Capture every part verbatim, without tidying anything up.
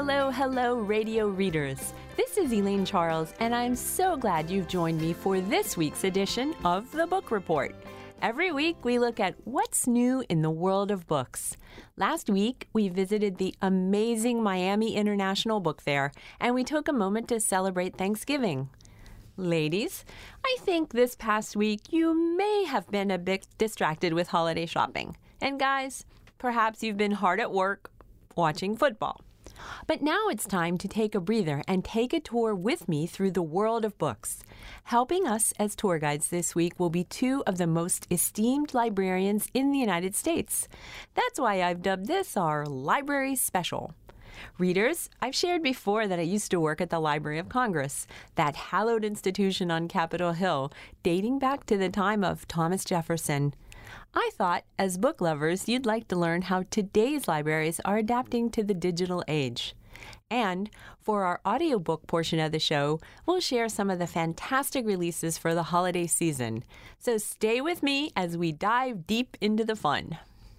Hello, hello, radio readers. This is Elaine Charles, and I'm so glad you've joined me for this week's edition of The Book Report. Every week, we look at what's new in the world of books. Last week, we visited the amazing Miami International Book Fair, and we took a moment to celebrate Thanksgiving. Ladies, I think this past week you may have been a bit distracted with holiday shopping. And guys, perhaps you've been hard at work watching football. But now it's time to take a breather and take a tour with me through the world of books. Helping us as tour guides this week will be two of the most esteemed librarians in the United States. That's why I've dubbed this our Library Special. Readers, I've shared before that I used to work at the Library of Congress, that hallowed institution on Capitol Hill, dating back to the time of Thomas Jefferson. I thought, as book lovers, you'd like to learn how today's libraries are adapting to the digital age. And for our audiobook portion of the show, we'll share some of the fantastic releases for the holiday season. So stay with me as we dive deep into the fun.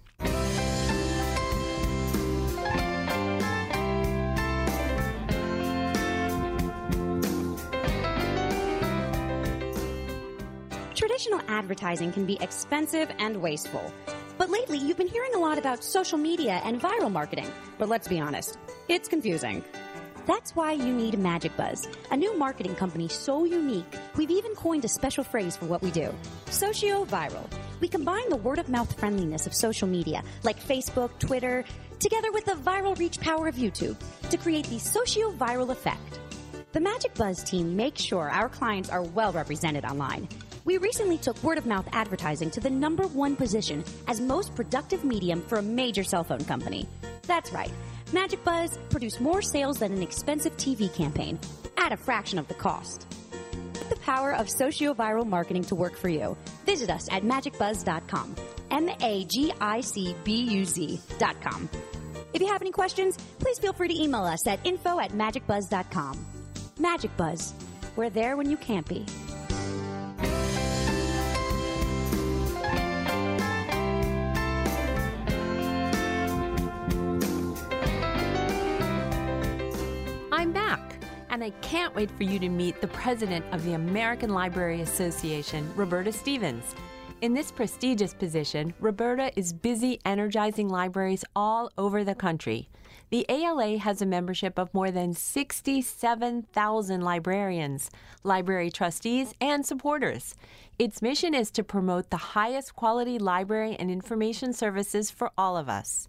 Traditional advertising can be expensive and wasteful. But lately, you've been hearing a lot about social media and viral marketing. But let's be honest, it's confusing. That's why you need MagicBuzz, a new marketing company so unique, we've even coined a special phrase for what we do. Socio-viral. We combine the word-of-mouth friendliness of social media, like Facebook, Twitter, together with the viral reach power of YouTube, to create the socio-viral effect. The MagicBuzz team makes sure our clients are well represented online. We recently took word-of-mouth advertising to the number one position as most productive medium for a major cell phone company. That's right. MagicBuzz produced more sales than an expensive T V campaign at a fraction of the cost. Put the power of socio-viral marketing to work for you. Visit us at magic buzz dot com. M A G I C B U Z dot com. If you have any questions, please feel free to email us at info at magic buzz dot com. MagicBuzz. We're there when you can't be. I'm back, and I can't wait for you to meet the president of the American Library Association, Roberta Stevens. In this prestigious position, Roberta is busy energizing libraries all over the country. The A L A has a membership of more than sixty-seven thousand librarians, library trustees, and supporters. Its mission is to promote the highest quality library and information services for all of us.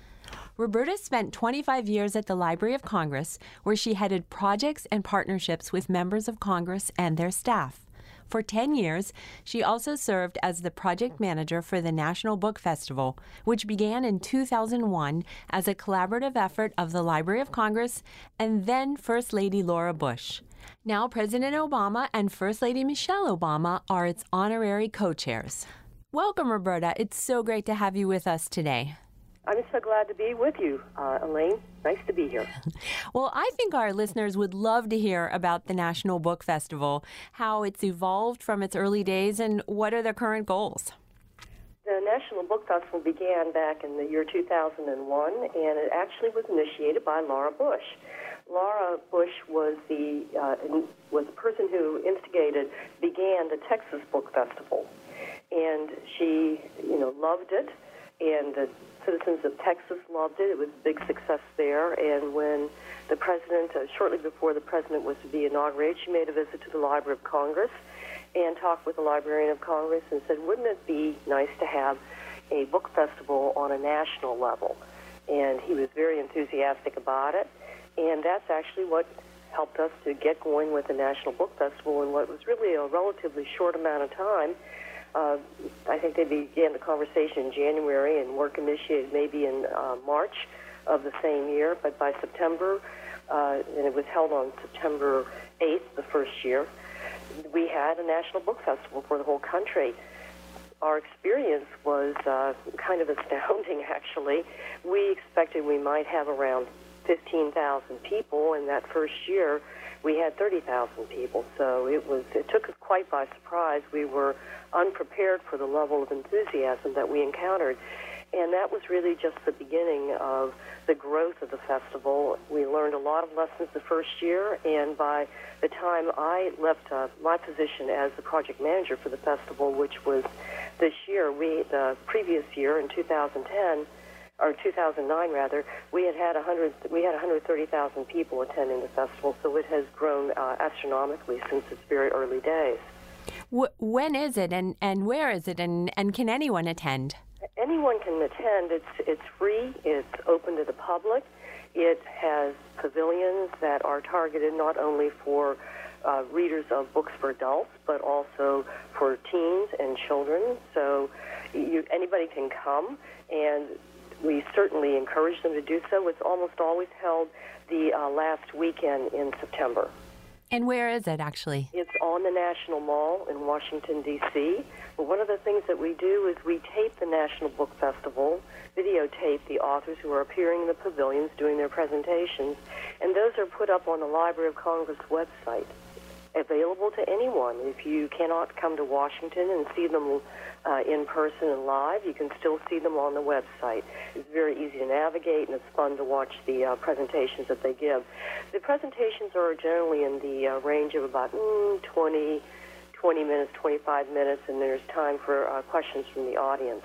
Roberta spent twenty-five years at the Library of Congress, where she headed projects and partnerships with members of Congress and their staff. For ten years, she also served as the project manager for the National Book Festival, which began in two thousand one as a collaborative effort of the Library of Congress and then First Lady Laura Bush. Now President Obama and First Lady Michelle Obama are its honorary co-chairs. Welcome, Roberta. It's so great to have you with us today. I'm so glad to be with you, uh, Elaine. Nice to be here. Well, I think our listeners would love to hear about the National Book Festival, how it's evolved from its early days, and what are the current goals. The National Book Festival began back in the year two thousand one, and it actually was initiated by Laura Bush. Laura Bush was the uh, was the person who instigated, began the Texas Book Festival, and she, you know, loved it, and the citizens of Texas loved it. It was a big success there. And when the president, uh, shortly before the president was to be inaugurated, she made a visit to the Library of Congress and talked with the Librarian of Congress and said, wouldn't it be nice to have a book festival on a national level? And he was very enthusiastic about it. And that's actually what helped us to get going with the National Book Festival in what was really a relatively short amount of time. Uh, I think they began the conversation in January and work initiated maybe in uh, March of the same year, but by September, uh, and it was held on September eighth the first year, we had a National Book Festival for the whole country. Our experience was uh, kind of astounding, actually. We expected we might have around fifteen thousand people, and that first year we had thirty thousand people, so it was it took us quite by surprise. We were unprepared for the level of enthusiasm that we encountered. and that was really just the beginning of the growth of the festival. We learned a lot of lessons the first year, and by the time I left uh, my position as the project manager for the festival, which was this year, we the previous year in two thousand ten, or two thousand nine rather, we had had one hundred, we had one hundred thirty thousand people attending the festival, so it has grown uh, astronomically since its very early days. W- when is it, and, and where is it, and, and can anyone attend? Anyone can attend. It's it's free. It's open to the public. It has pavilions that are targeted not only for uh, readers of books for adults, but also for teens and children. So you, anybody can come, and we certainly encourage them to do so. It's almost always held the uh, last weekend in September. And where is it, actually? It's on the National Mall in Washington, D C But one of the things that we do is we tape the National Book Festival, videotape the authors who are appearing in the pavilions doing their presentations, and those are put up on the Library of Congress website, available to anyone. If you cannot come to Washington and see them uh, in person and live, you can still see them on the website. It's very easy to navigate, and it's fun to watch the uh, presentations that they give. The presentations are generally in the uh, range of about mm, twenty, twenty minutes, twenty-five minutes, and there's time for uh, questions from the audience.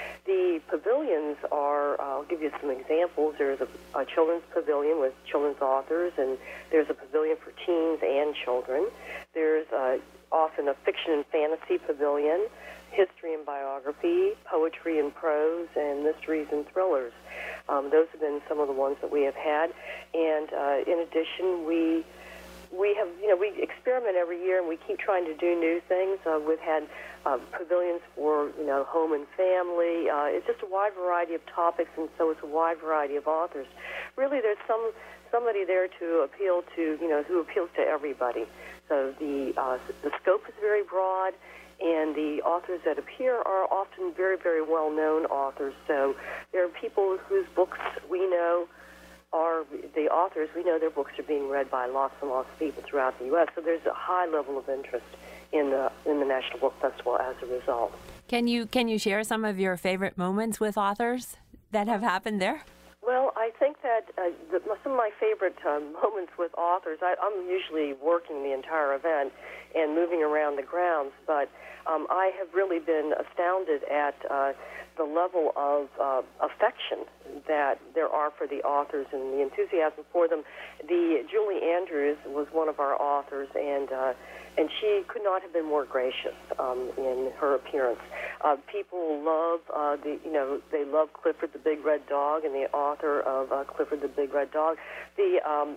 The pavilions are, uh, I'll give you some examples. There's a, a children's pavilion with children's authors, and there's a pavilion for teens and children. There's uh, often a fiction and fantasy pavilion, history and biography, poetry and prose, and mysteries and thrillers. Um, those have been some of the ones that we have had. And uh, in addition, we we have, you know, we experiment every year, and we keep trying to do new things. Uh, we've had uh, pavilions for, you know, home and family. Uh, it's just a wide variety of topics, and so it's a wide variety of authors. Really, there's some somebody there to appeal to, you know, who appeals to everybody. So the uh, the scope is very broad, and the authors that appear are often very, very well-known authors. So there are people whose books we know are the authors. We know their books are being read by lots and lots of people throughout the U S So there's a high level of interest in the in the National Book Festival as a result. Can you can you share some of your favorite moments with authors that have happened there? Well, I think that uh, the, some of my favorite uh, moments with authors, I, I'm usually working the entire event and moving around the grounds, but um, I have really been astounded at uh, the level of uh, affection that there are for the authors and the enthusiasm for them. The Julie Andrews was one of our authors, and uh, and she could not have been more gracious um, in her appearance. Uh, people love uh, the you know they love Clifford the Big Red Dog and the author of uh, Clifford the Big Red Dog. The um,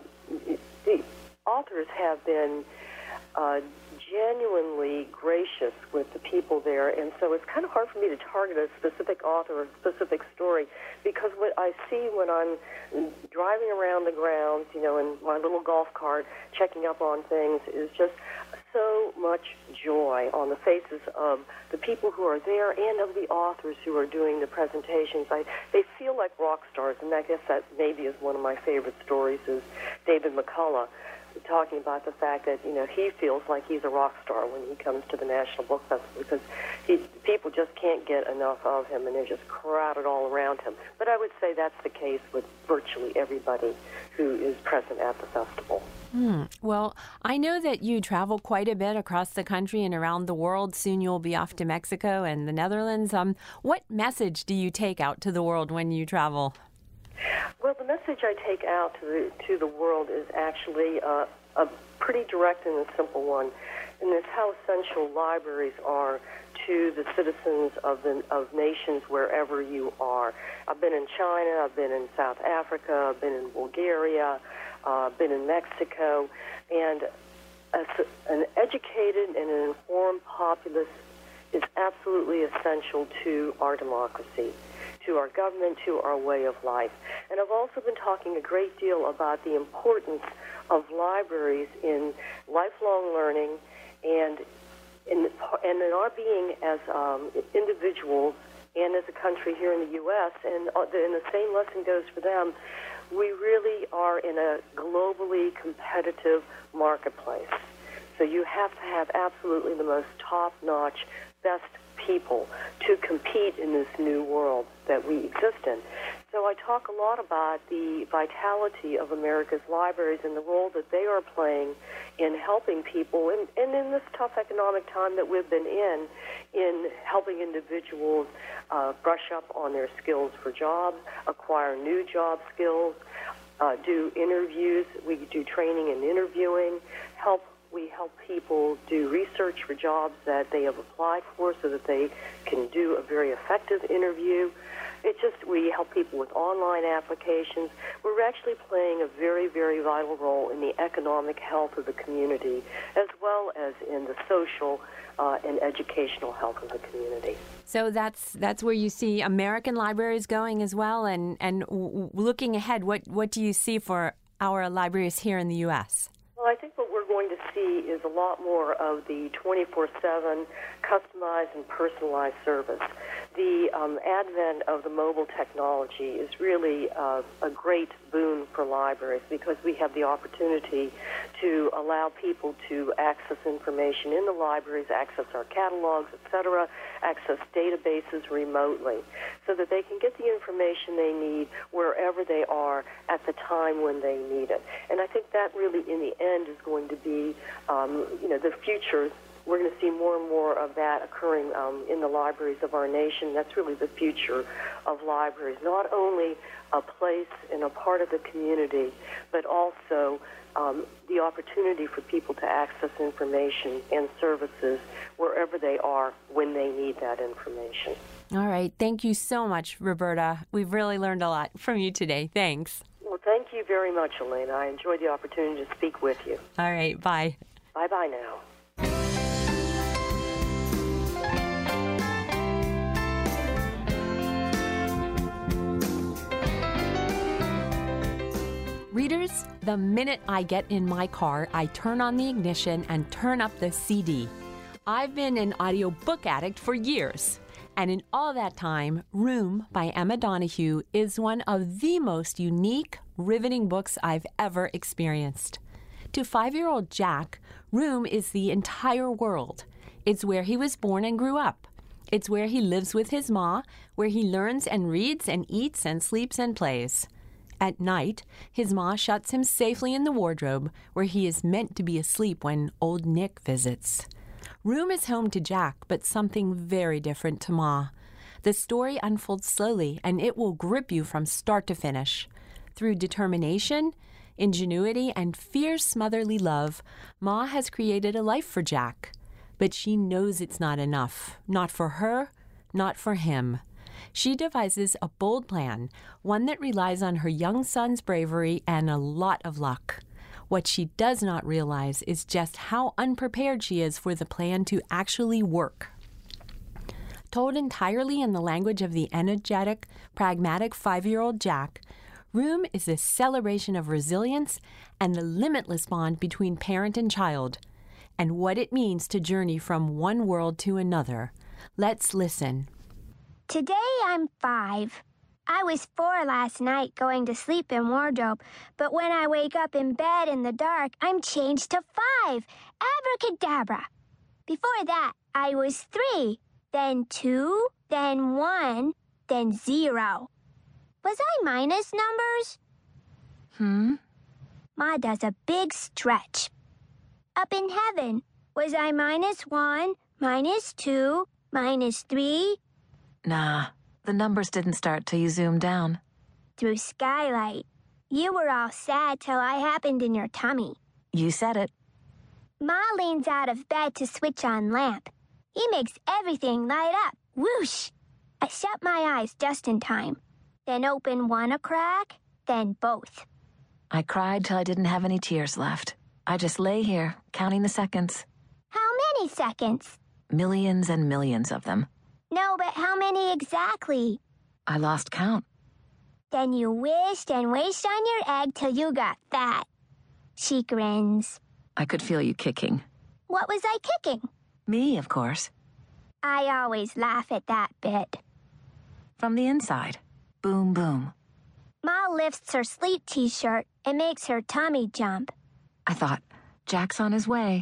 the authors have been Uh, genuinely gracious with the people there, and so it's kind of hard for me to target a specific author or a specific story, because what I see when I'm driving around the grounds, you know, in my little golf cart, checking up on things, is just so much joy on the faces of the people who are there and of the authors who are doing the presentations. I, they feel like rock stars, and I guess that maybe is one of my favorite stories, is David McCullough, talking about the fact that, you know, he feels like he's a rock star when he comes to the National Book Festival, because he, people just can't get enough of him, and they're just crowded all around him. But I would say that's the case with virtually everybody who is present at the festival. Hmm. Well, I know that you travel quite a bit across the country and around the world. Soon you'll be off to Mexico and the Netherlands. Um, what message do you take out to the world when you travel? Well, the message I take out to the, to the world is actually uh, a pretty direct and a simple one, and it's how essential libraries are to the citizens of the of nations wherever you are. I've been in China, I've been in South Africa, I've been in Bulgaria, uh, I've been in Mexico, and as an educated and an informed populace is absolutely essential to our democracy, to our government, to our way of life. And I've also been talking a great deal about the importance of libraries in lifelong learning and in, and in our being as um, individuals and as a country here in the U S, and, and the same lesson goes for them. We really are in a globally competitive marketplace. So you have to have absolutely the most top-notch, best people to compete in this new world that we exist in. So I talk a lot about the vitality of America's libraries and the role that they are playing in helping people, and, and in this tough economic time that we've been in, in helping individuals uh, brush up on their skills for jobs, acquire new job skills, uh, do interviews. We do training and interviewing, help We help people do research for jobs that they have applied for so that they can do a very effective interview. It just, we help people with online applications. We're actually playing a very, very vital role in the economic health of the community, as well as in the social uh, and educational health of the community. So that's that's where you see American libraries going as well. And, and w- looking ahead, what, what do you see for our libraries here in the U S? Well, I think what we're going to see is a lot more of the twenty-four seven customized and personalized service. The um, advent of the mobile technology is really uh, a great boon for libraries because we have the opportunity to allow people to access information in the libraries, access our catalogs, et cetera, access databases remotely so that they can get the information they need wherever they are at the time when they need it. And I think that really, in the end, is going to be, um, you know, the future. We're going to see more and more of that occurring um, in the libraries of our nation. That's really the future of libraries, not only a place and a part of the community, but also um, the opportunity for people to access information and services wherever they are when they need that information. All right. Thank you so much, Roberta. We've really learned a lot from you today. Thanks. Well, thank you very much, Elena. I enjoyed the opportunity to speak with you. All right. Bye. Bye-bye now. Readers, the minute I get in my car, I turn on the ignition and turn up the C D. I've been an audiobook addict for years. And in all that time, Room by Emma Donoghue is one of the most unique, riveting books I've ever experienced. To five-year-old Jack, Room is the entire world. It's where he was born and grew up. It's where he lives with his ma, where he learns and reads and eats and sleeps and plays. At night, his ma shuts him safely in the wardrobe, where he is meant to be asleep when old Nick visits. Room is home to Jack, but something very different to Ma. The story unfolds slowly, and it will grip you from start to finish. Through determination, ingenuity, and fierce motherly love, Ma has created a life for Jack. But she knows it's not enough. Not for her, not for him. She devises a bold plan, one that relies on her young son's bravery and a lot of luck. What she does not realize is just how unprepared she is for the plan to actually work. Told entirely in the language of the energetic, pragmatic five-year-old Jack, Room is a celebration of resilience and the limitless bond between parent and child, and what it means to journey from one world to another. Let's listen. Today I'm five. I was four last night going to sleep in wardrobe, but when I wake up in bed in the dark, I'm changed to five. Abracadabra. Before that, I was three, then two, then one, then zero. Was I minus numbers? Hmm? Ma does a big stretch. Up in heaven, was I minus one, minus two, minus three? Nah, the numbers didn't start till you zoomed down. Through skylight. You were all sad till I happened in your tummy. You said it. Ma leans out of bed to switch on lamp. He makes everything light up. Whoosh! I shut my eyes just in time. Then open one a crack, then both. I cried till I didn't have any tears left. I just lay here, counting the seconds. How many seconds? Millions and millions of them. No, but how many exactly? I lost count. Then you wished and wished on your egg till you got fat. She grins. I could feel you kicking. What was I kicking? Me, of course. I always laugh at that bit. From the inside. Boom, boom. Ma lifts her sleep t-shirt and makes her tummy jump. I thought, Jack's on his way.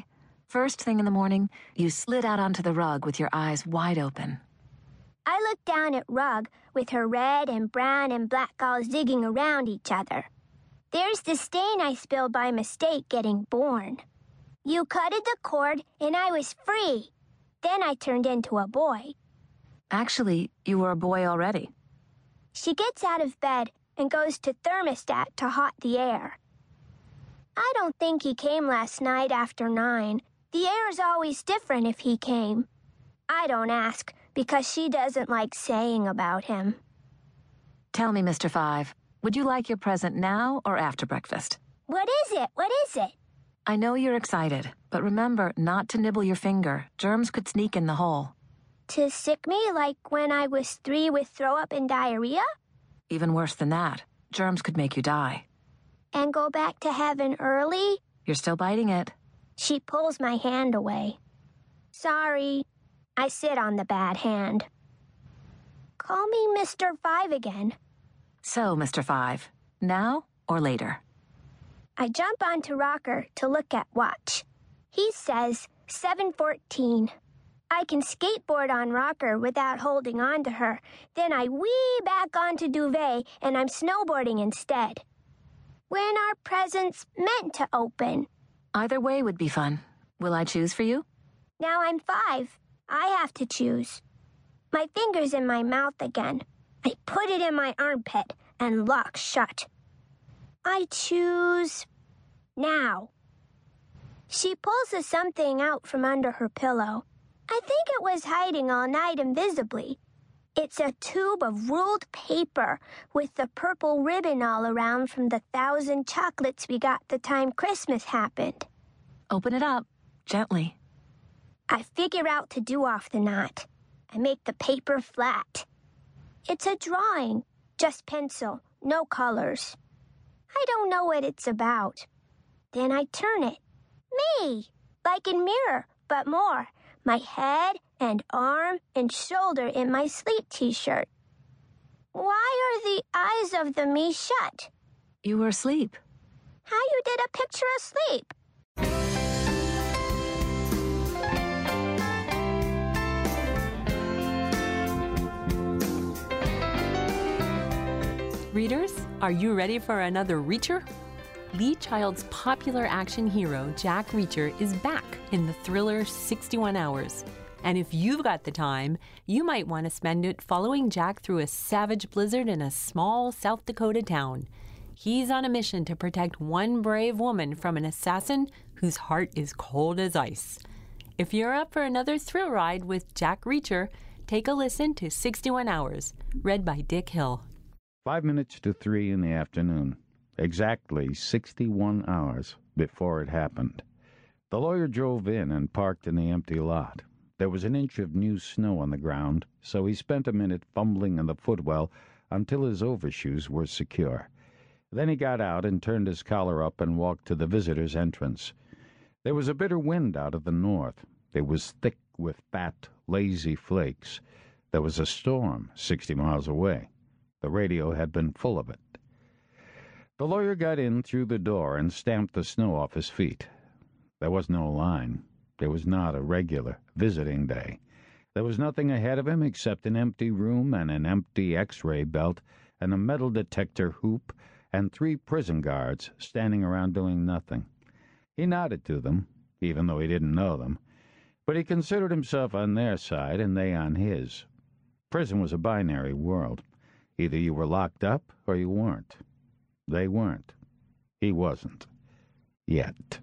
First thing in the morning, you slid out onto the rug with your eyes wide open. I looked down at Rug with her red and brown and black all zigging around each other. There's the stain I spilled by mistake getting born. You cutted the cord and I was free. Then I turned into a boy. Actually, you were a boy already. She gets out of bed and goes to thermostat to hot the air. I don't think he came last night after nine. The air's always different if he came. I don't ask because she doesn't like saying about him. Tell me, Mister Five, would you like your present now or after breakfast? What is it? What is it? I know you're excited, but remember not to nibble your finger. Germs could sneak in the hole. To sick me like when I was three with throw-up and diarrhea? Even worse than that. Germs could make you die. And go back to heaven early? You're still biting it. She pulls my hand away. Sorry. I sit on the bad hand. Call me Mister Five again. So, Mister Five, now or later? I jump onto Rocker to look at watch. He says seven fourteen. I can skateboard on Rocker without holding on to her. Then I wee back onto Duvet and I'm snowboarding instead. When are presents meant to open? Either way would be fun. Will I choose for you? Now I'm five. I have to choose. My finger's in my mouth again. I put it in my armpit and lock shut. I choose now. She pulls a something out from under her pillow. I think it was hiding all night invisibly. It's a tube of ruled paper with the purple ribbon all around from the thousand chocolates we got the time Christmas happened. Open it up, gently. I figure out to do off the knot. I make the paper flat. It's a drawing, just pencil, no colors. I don't know what it's about. Then I turn it. Me! Like in mirror, but more. My head and arm and shoulder in my sleep t-shirt. Why are the eyes of the me shut? You were asleep. How you did a picture asleep? Readers, are you ready for another Reacher? Lee Child's popular action hero, Jack Reacher, is back in the thriller sixty-one hours. And if you've got the time, you might want to spend it following Jack through a savage blizzard in a small South Dakota town. He's on a mission to protect one brave woman from an assassin whose heart is cold as ice. If you're up for another thrill ride with Jack Reacher, take a listen to sixty-one hours, read by Dick Hill. Five minutes to three in the afternoon. Exactly sixty-one hours before it happened. The lawyer drove in and parked in the empty lot. There was an inch of new snow on the ground, so he spent a minute fumbling in the footwell until his overshoes were secure. Then he got out and turned his collar up and walked to the visitor's entrance. There was a bitter wind out of the north. It was thick with fat, lazy flakes. There was a storm sixty miles away. The radio had been full of it. The lawyer got in through the door and stamped the snow off his feet. There was no line. It was not a regular visiting day. There was nothing ahead of him except an empty room and an empty X-ray belt and a metal detector hoop and three prison guards standing around doing nothing. He nodded to them, even though he didn't know them, but he considered himself on their side and they on his. Prison was a binary world. Either you were locked up or you weren't. They weren't. He wasn't. Yet.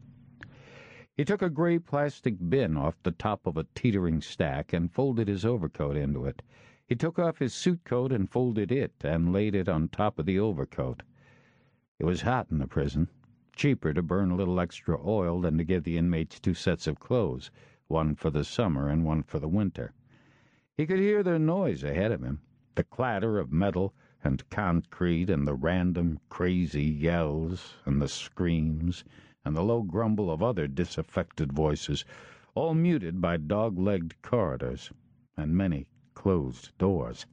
He took a gray plastic bin off the top of a teetering stack and folded his overcoat into it. He took off his suit coat and folded it and laid it on top of the overcoat. It was hot in the prison. Cheaper to burn a little extra oil than to give the inmates two sets of clothes, one for the summer and one for the winter. He could hear their noise ahead of him, the clatter of metal and concrete and the random crazy yells and the screams and the low grumble of other disaffected voices, all muted by dog-legged corridors and many closed doors.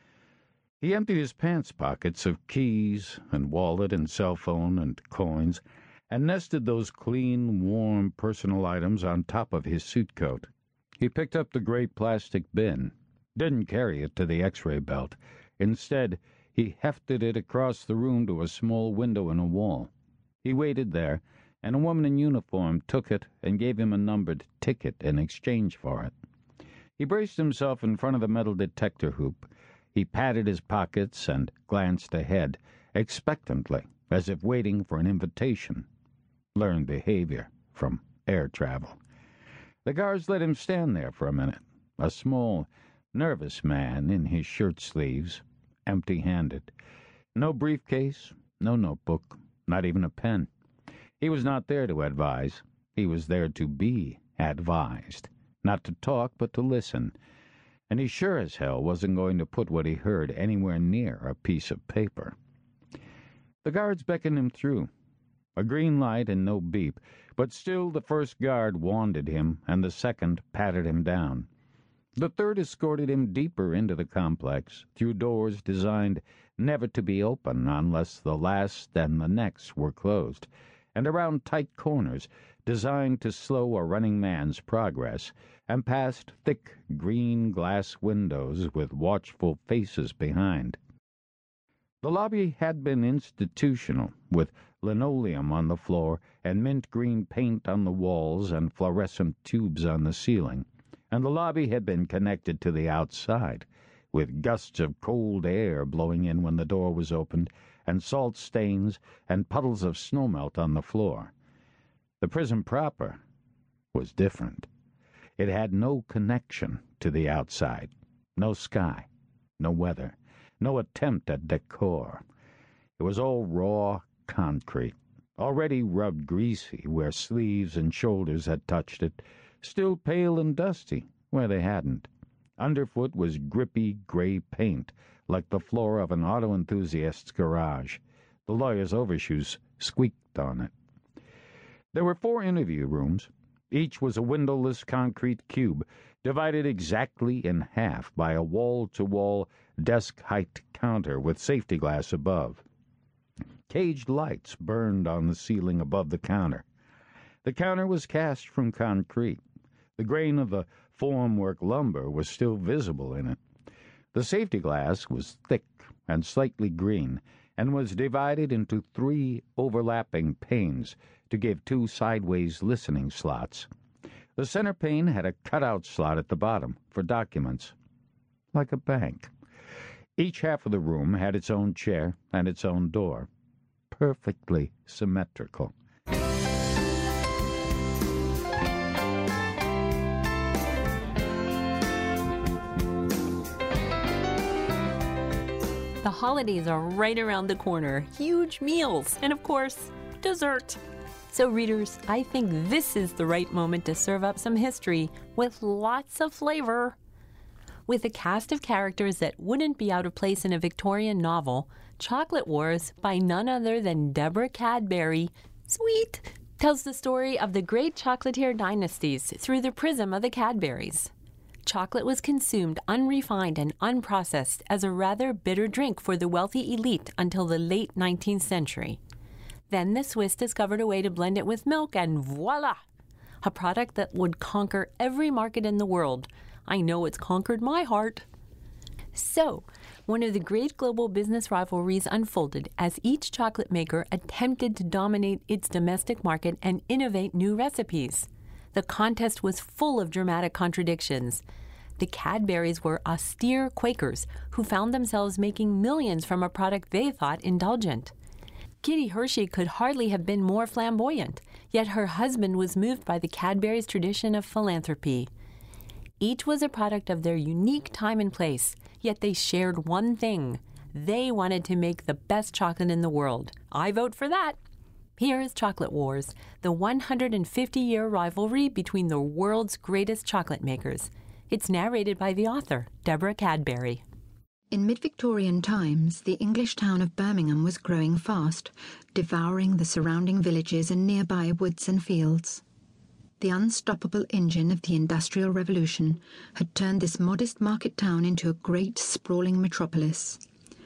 He emptied his pants pockets of keys and wallet and cell phone and coins and nested those clean, warm personal items on top of his suit coat. He picked up the gray plastic bin, didn't carry it to the X-ray belt. Instead, he hefted it across the room to a small window in a wall. He waited there, and a woman in uniform took it and gave him a numbered ticket in exchange for it. He braced himself in front of the metal detector hoop. He patted his pockets and glanced ahead, expectantly, as if waiting for an invitation. Learned behavior from air travel. The guards let him stand there for a minute, a small, nervous man in his shirt sleeves, empty-handed. No briefcase, no notebook, not even a pen. He was not there to advise. He was there to be advised. Not to talk, but to listen. And he sure as hell wasn't going to put what he heard anywhere near a piece of paper. The guards beckoned him through. A green light and no beep, but still the first guard wanded him, and the second patted him down. The third escorted him deeper into the complex, through doors designed never to be open unless the last and the next were closed, and around tight corners designed to slow a running man's progress, and past thick green glass windows with watchful faces behind. The lobby had been institutional, with linoleum on the floor and mint green paint on the walls and fluorescent tubes on the ceiling, and the lobby had been connected to the outside, with gusts of cold air blowing in when the door was opened, and salt stains and puddles of snowmelt on the floor. The prison proper was different. It had no connection to the outside, no sky, no weather, no attempt at decor. It was all raw concrete, already rubbed greasy where sleeves and shoulders had touched it, still pale and dusty where they hadn't. Underfoot was grippy gray paint, like the floor of an auto enthusiast's garage. The lawyer's overshoes squeaked on it. There were four interview rooms. Each was a windowless concrete cube, divided exactly in half by a wall-to-wall, desk-height counter with safety glass above. Caged lights burned on the ceiling above the counter. The counter was cast from concrete. The grain of the formwork lumber was still visible in it. The safety glass was thick and slightly green, and was divided into three overlapping panes to give two sideways listening slots. The center pane had a cutout slot at the bottom for documents, like a bank. Each half of the room had its own chair and its own door, perfectly symmetrical. The holidays are right around the corner. Huge meals, and of course, dessert. So readers, I think this is the right moment to serve up some history with lots of flavor. With a cast of characters that wouldn't be out of place in a Victorian novel, Chocolate Wars by none other than Deborah Cadbury, sweet, tells the story of the great chocolatier dynasties through the prism of the Cadburys. Chocolate was consumed unrefined and unprocessed as a rather bitter drink for the wealthy elite until the late nineteenth century. Then the Swiss discovered a way to blend it with milk, and voila! A product that would conquer every market in the world. I know it's conquered my heart. So, one of the great global business rivalries unfolded as each chocolate maker attempted to dominate its domestic market and innovate new recipes. The contest was full of dramatic contradictions. The Cadburys were austere Quakers who found themselves making millions from a product they thought indulgent. Kitty Hershey could hardly have been more flamboyant, yet her husband was moved by the Cadburys' tradition of philanthropy. Each was a product of their unique time and place, yet they shared one thing. They wanted to make the best chocolate in the world. I vote for that. Here is Chocolate Wars, the one hundred fifty-year rivalry between the world's greatest chocolate makers. It's narrated by the author, Deborah Cadbury. In mid-Victorian times, the English town of Birmingham was growing fast, devouring the surrounding villages and nearby woods and fields. The unstoppable engine of the Industrial Revolution had turned this modest market town into a great, sprawling metropolis.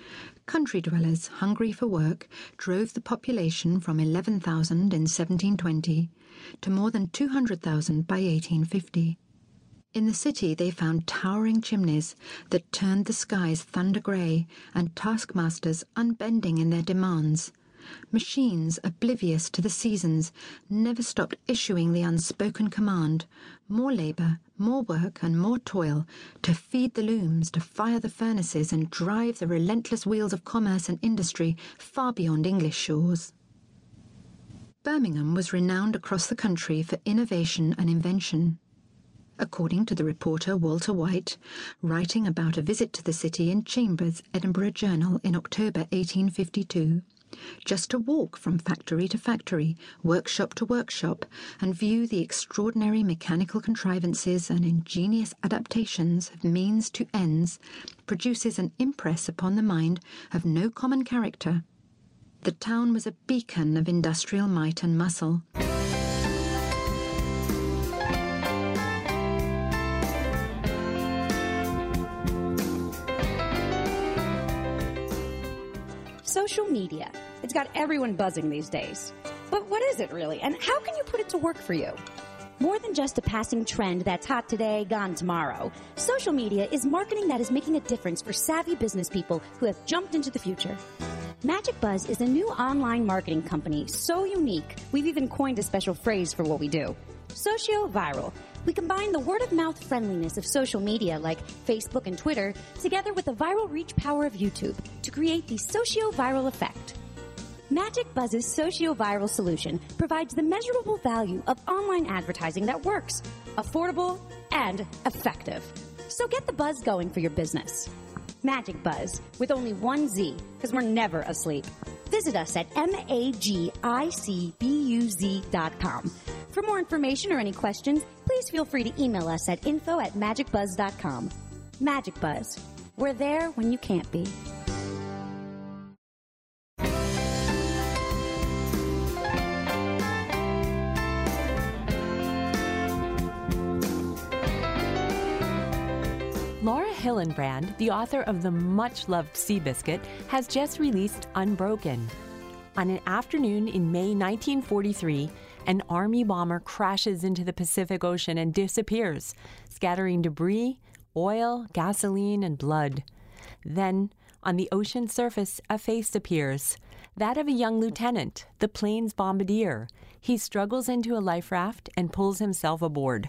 Country dwellers, hungry for work, drove the population from eleven thousand in seventeen twenty to more than two hundred thousand by eighteen fifty. In the city they found towering chimneys that turned the skies thunder grey and taskmasters unbending in their demands. Machines oblivious to the seasons never stopped issuing the unspoken command: more labour, more work and more toil to feed the looms, to fire the furnaces and drive the relentless wheels of commerce and industry far beyond English shores. Birmingham was renowned across the country for innovation and invention. According to the reporter Walter White, writing about a visit to the city in Chambers' Edinburgh Journal in October eighteen fifty-two, just to walk from factory to factory, workshop to workshop, and view the extraordinary mechanical contrivances and ingenious adaptations of means to ends produces an impress upon the mind of no common character. The town was a beacon of industrial might and muscle. Social media. It's got everyone buzzing these days. But what is it really, and how can you put it to work for you? More than just a passing trend that's hot today, gone tomorrow, social media is marketing that is making a difference for savvy business people who have jumped into the future. Magic Buzz is a new online marketing company so unique, we've even coined a special phrase for what we do. Socio-viral. We combine the word-of-mouth friendliness of social media like Facebook and Twitter together with the viral reach power of YouTube to create the socio-viral effect. Magic Buzz's socio-viral solution provides the measurable value of online advertising that works, affordable, and effective. So get the buzz going for your business. Magic Buzz, with only one Z, because we're never asleep. Visit us at M A G I C B U Z dot com. For more information or any questions, please feel free to email us at info at magic buzz dot com. Magic Buzz. We're there when you can't be. Laura Hillenbrand, the author of the much-loved Seabiscuit, has just released Unbroken. On an afternoon in May nineteen forty-three, an Army bomber crashes into the Pacific Ocean and disappears, scattering debris, oil, gasoline, and blood. Then, on the ocean surface, a face appears, that of a young lieutenant, the plane's bombardier. He struggles into a life raft and pulls himself aboard.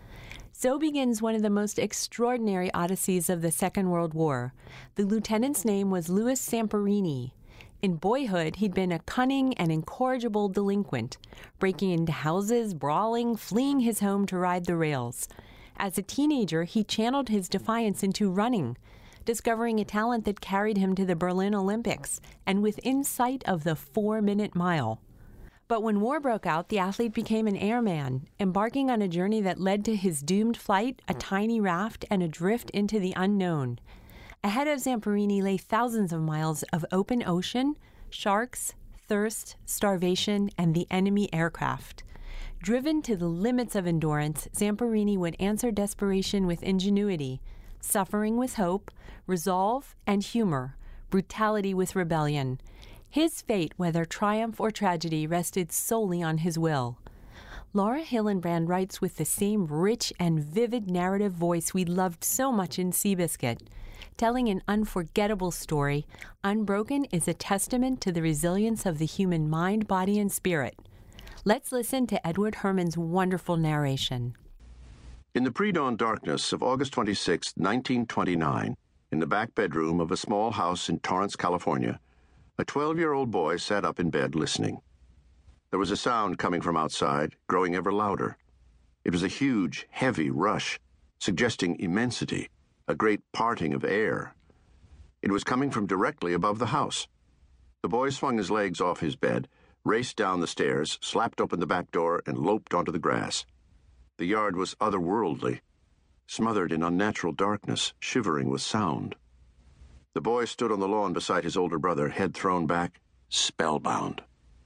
So begins one of the most extraordinary odysseys of the Second World War. The lieutenant's name was Louis Zamperini. In boyhood, he'd been a cunning and incorrigible delinquent, breaking into houses, brawling, fleeing his home to ride the rails. As a teenager, he channeled his defiance into running, discovering a talent that carried him to the Berlin Olympics and within sight of the four-minute mile. But when war broke out, the athlete became an airman, embarking on a journey that led to his doomed flight, a tiny raft, and a drift into the unknown. Ahead of Zamperini lay thousands of miles of open ocean, sharks, thirst, starvation, and the enemy aircraft. Driven to the limits of endurance, Zamperini would answer desperation with ingenuity, suffering with hope, resolve and humor, brutality with rebellion. His fate, whether triumph or tragedy, rested solely on his will. Laura Hillenbrand writes with the same rich and vivid narrative voice we loved so much in Seabiscuit. Telling an unforgettable story, Unbroken is a testament to the resilience of the human mind, body, and spirit. Let's listen to Edward Herman's wonderful narration. In the pre-dawn darkness of August twenty-sixth, nineteen twenty-nine, in the back bedroom of a small house in Torrance, California, a twelve-year-old boy sat up in bed listening. There was a sound coming from outside, growing ever louder. It was a huge, heavy rush, suggesting immensity, a great parting of air. It was coming from directly above the house. The boy swung his legs off his bed, raced down the stairs, slapped open the back door, and loped onto the grass. The yard was otherworldly, smothered in unnatural darkness, shivering with sound. The boy stood on the lawn beside his older brother, head thrown back, spellbound.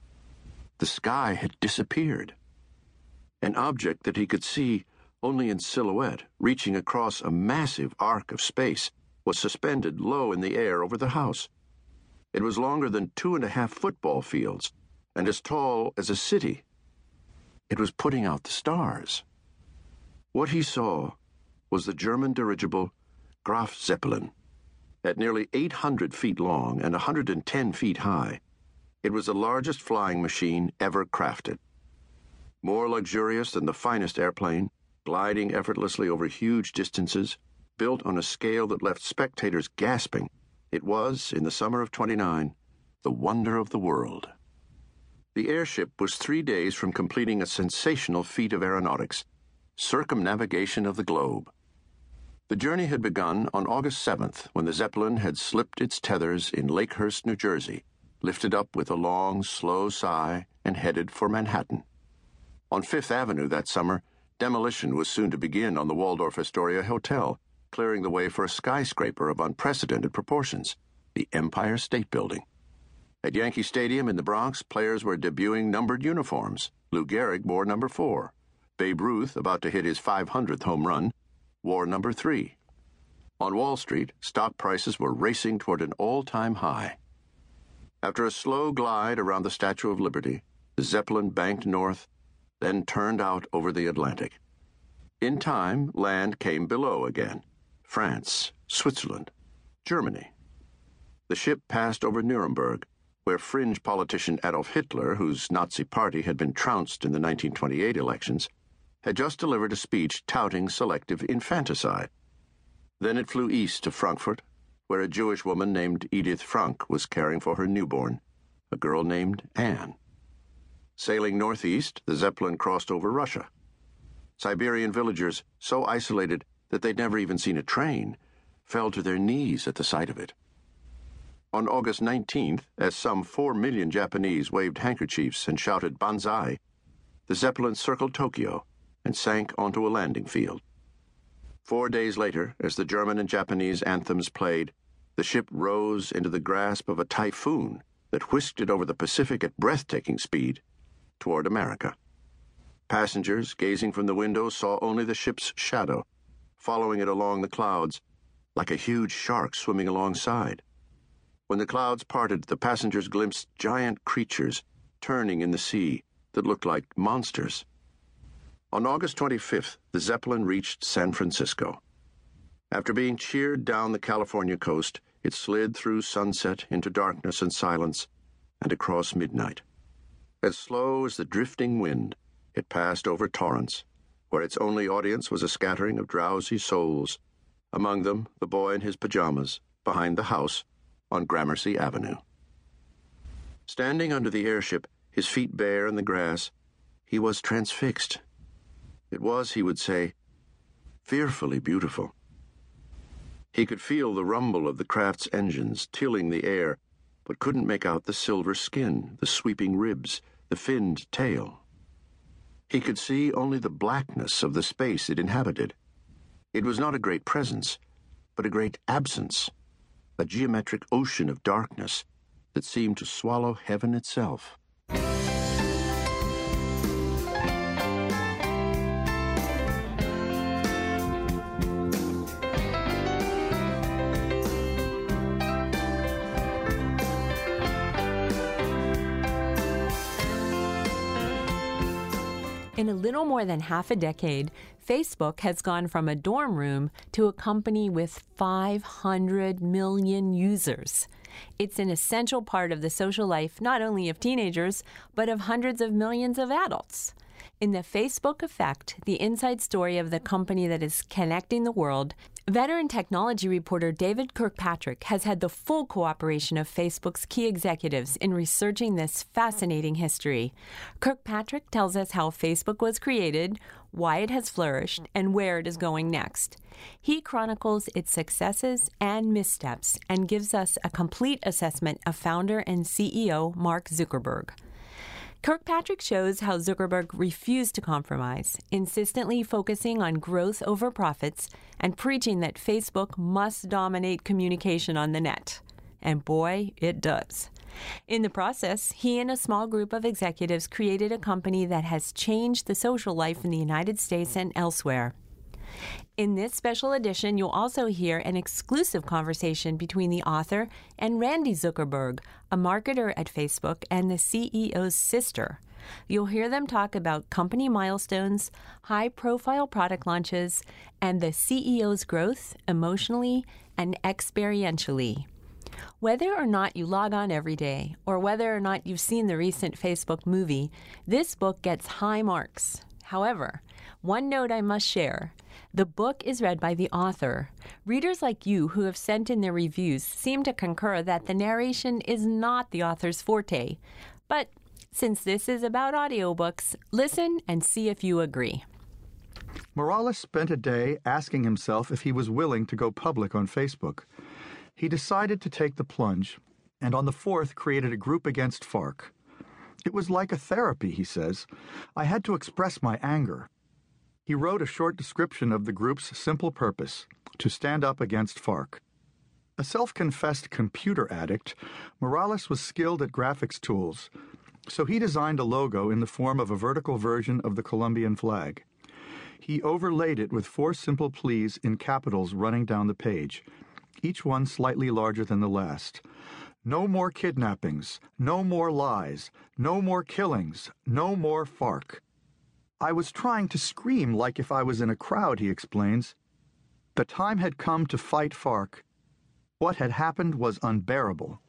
The sky had disappeared. An object that he could see only in silhouette, reaching across a massive arc of space, was suspended low in the air over the house. It was longer than two and a half football fields and as tall as a city. It was putting out the stars. What he saw was the German dirigible Graf Zeppelin. At nearly eight hundred feet long and one hundred ten feet high, it was the largest flying machine ever crafted. More luxurious than the finest airplane, gliding effortlessly over huge distances, built on a scale that left spectators gasping, it was, in the summer of twenty-nine, the wonder of the world. The airship was three days from completing a sensational feat of aeronautics, circumnavigation of the globe. The journey had begun on August seventh, when the Zeppelin had slipped its tethers in Lakehurst, New Jersey, lifted up with a long, slow sigh, and headed for Manhattan. On Fifth Avenue that summer, demolition was soon to begin on the Waldorf Astoria Hotel, clearing the way for a skyscraper of unprecedented proportions, the Empire State Building. At Yankee Stadium in the Bronx, players were debuting numbered uniforms. Lou Gehrig wore number four. Babe Ruth, about to hit his five hundredth home run, wore number three. On Wall Street, stock prices were racing toward an all-time high. After a slow glide around the Statue of Liberty, the Zeppelin banked north, then turned out over the Atlantic. In time, land came below again. France, Switzerland, Germany. The ship passed over Nuremberg, where fringe politician Adolf Hitler, whose Nazi party had been trounced in the nineteen twenty-eight elections, had just delivered a speech touting selective infanticide. Then it flew east to Frankfurt, where a Jewish woman named Edith Frank was caring for her newborn, a girl named Anne. Sailing northeast, the Zeppelin crossed over Russia. Siberian villagers, so isolated that they'd never even seen a train, fell to their knees at the sight of it. On August nineteenth, as some four million Japanese waved handkerchiefs and shouted Banzai, the Zeppelin circled Tokyo and sank onto a landing field. Four days later, as the German and Japanese anthems played, the ship rose into the grasp of a typhoon that whisked it over the Pacific at breathtaking speed toward America. Passengers, gazing from the windows, saw only the ship's shadow, following it along the clouds, like a huge shark swimming alongside. When the clouds parted, the passengers glimpsed giant creatures turning in the sea that looked like monsters. On August twenty-fifth, the Zeppelin reached San Francisco. After being cheered down the California coast, it slid through sunset into darkness and silence and across midnight. As slow as the drifting wind, it passed over Torrance, where its only audience was a scattering of drowsy souls, among them the boy in his pajamas, behind the house on Gramercy Avenue. Standing under the airship, his feet bare in the grass, he was transfixed. It was, he would say, fearfully beautiful. He could feel the rumble of the craft's engines tilling the air, but couldn't make out the silver skin, the sweeping ribs, the finned tail. He could see only the blackness of the space it inhabited. It was not a great presence, but a great absence, a geometric ocean of darkness that seemed to swallow heaven itself. In a little more than half a decade, Facebook has gone from a dorm room to a company with five hundred million users. It's an essential part of the social life not only of teenagers, but of hundreds of millions of adults. In The Facebook Effect, the inside story of the company that is connecting the world, veteran technology reporter David Kirkpatrick has had the full cooperation of Facebook's key executives in researching this fascinating history. Kirkpatrick tells us how Facebook was created, why it has flourished, and where it is going next. He chronicles its successes and missteps and gives us a complete assessment of founder and C E O Mark Zuckerberg. Kirkpatrick shows how Zuckerberg refused to compromise, insistently focusing on growth over profits and preaching that Facebook must dominate communication on the net. And boy, it does. In the process, he and a small group of executives created a company that has changed the social life in the United States and elsewhere. In this special edition, you'll also hear an exclusive conversation between the author and Randy Zuckerberg, a marketer at Facebook and the C E O's sister. You'll hear them talk about company milestones, high-profile product launches, and the C E O's growth emotionally and experientially. Whether or not you log on every day, or whether or not you've seen the recent Facebook movie, this book gets high marks. However, one note I must share. The book is read by the author. Readers like you who have sent in their reviews seem to concur that the narration is not the author's forte. But since this is about audiobooks, listen and see if you agree. Morales spent a day asking himself if he was willing to go public on Facebook. He decided to take the plunge, and on the fourth created a group against FARC. It was like a therapy, he says. I had to express my anger. He wrote a short description of the group's simple purpose, to stand up against FARC. A self-confessed computer addict, Morales was skilled at graphics tools, so he designed a logo in the form of a vertical version of the Colombian flag. He overlaid it with four simple pleas in capitals running down the page, each one slightly larger than the last. No more kidnappings, no more lies, no more killings, no more FARC. I was trying to scream like if I was in a crowd, he explains. The time had come to fight FARC. What had happened was unbearable.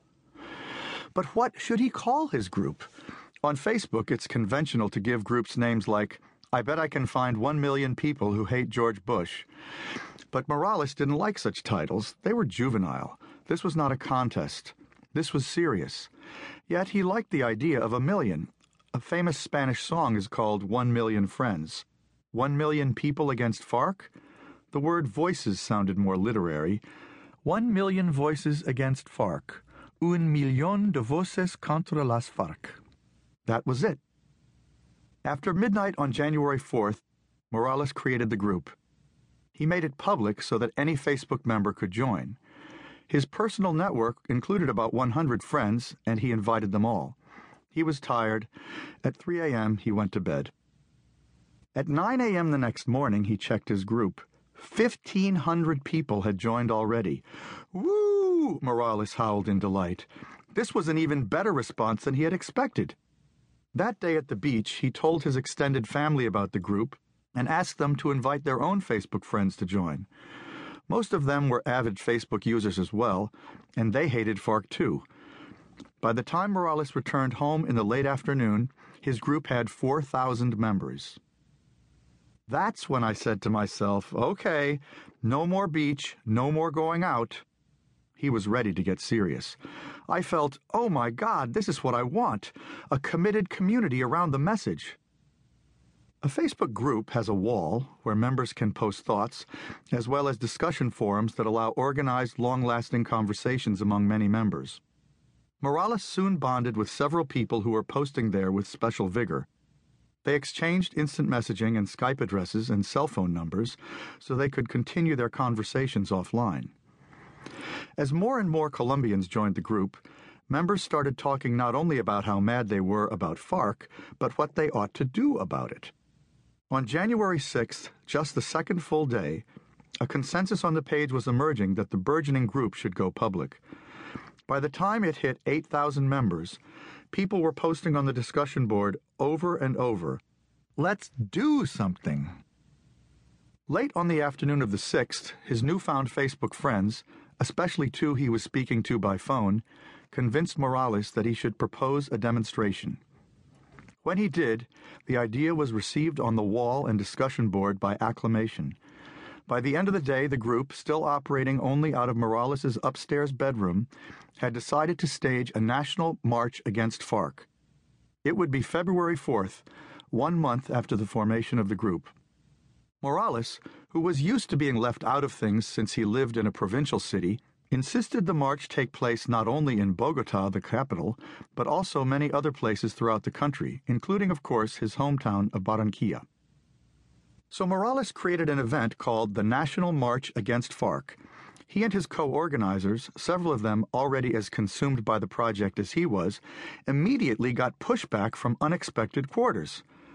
But what should he call his group? On Facebook, it's conventional to give groups names like, I bet I can find one million people who hate George Bush. But Morales didn't like such titles. They were juvenile. This was not a contest. This was serious. Yet he liked the idea of a million. A famous Spanish song is called One Million Friends. One million people against FARC? The word voices sounded more literary. One million voices against FARC. Un millón de voces contra las FARC. That was it. After midnight on January fourth, Morales created the group. He made it public so that any Facebook member could join. His personal network included about one hundred friends, and he invited them all. He was tired. At three a.m., he went to bed. At nine a.m. the next morning, he checked his group. Fifteen hundred people had joined already. Woo! Morales howled in delight. This was an even better response than he had expected. That day at the beach, he told his extended family about the group and asked them to invite their own Facebook friends to join. Most of them were avid Facebook users as well, and they hated FARC too. By the time Morales returned home in the late afternoon, his group had four thousand members. That's when I said to myself, okay, no more beach, no more going out. He was ready to get serious. I felt, oh my God, this is what I want, a committed community around the message. A Facebook group has a wall where members can post thoughts, as well as discussion forums that allow organized, long-lasting conversations among many members. Morales soon bonded with several people who were posting there with special vigor. They exchanged instant messaging and Skype addresses and cell phone numbers so they could continue their conversations offline. As more and more Colombians joined the group, members started talking not only about how mad they were about FARC, but what they ought to do about it. On January sixth, just the second full day, a consensus on the page was emerging that the burgeoning group should go public. By the time it hit eight thousand members, people were posting on the discussion board over and over, "Let's do something." Late on the afternoon of the sixth, his newfound Facebook friends, especially two he was speaking to by phone, convinced Morales that he should propose a demonstration. When he did, the idea was received on the wall and discussion board by acclamation. By the end of the day, the group, still operating only out of Morales' upstairs bedroom, had decided to stage a national march against FARC. It would be February fourth, one month after the formation of the group. Morales, who was used to being left out of things since he lived in a provincial city, insisted the march take place not only in Bogota, the capital, but also many other places throughout the country, including, of course, his hometown of Barranquilla. So Morales created an event called the National March Against FARC. He and his co-organizers, several of them already as consumed by the project as he was, immediately got pushback from unexpected quarters.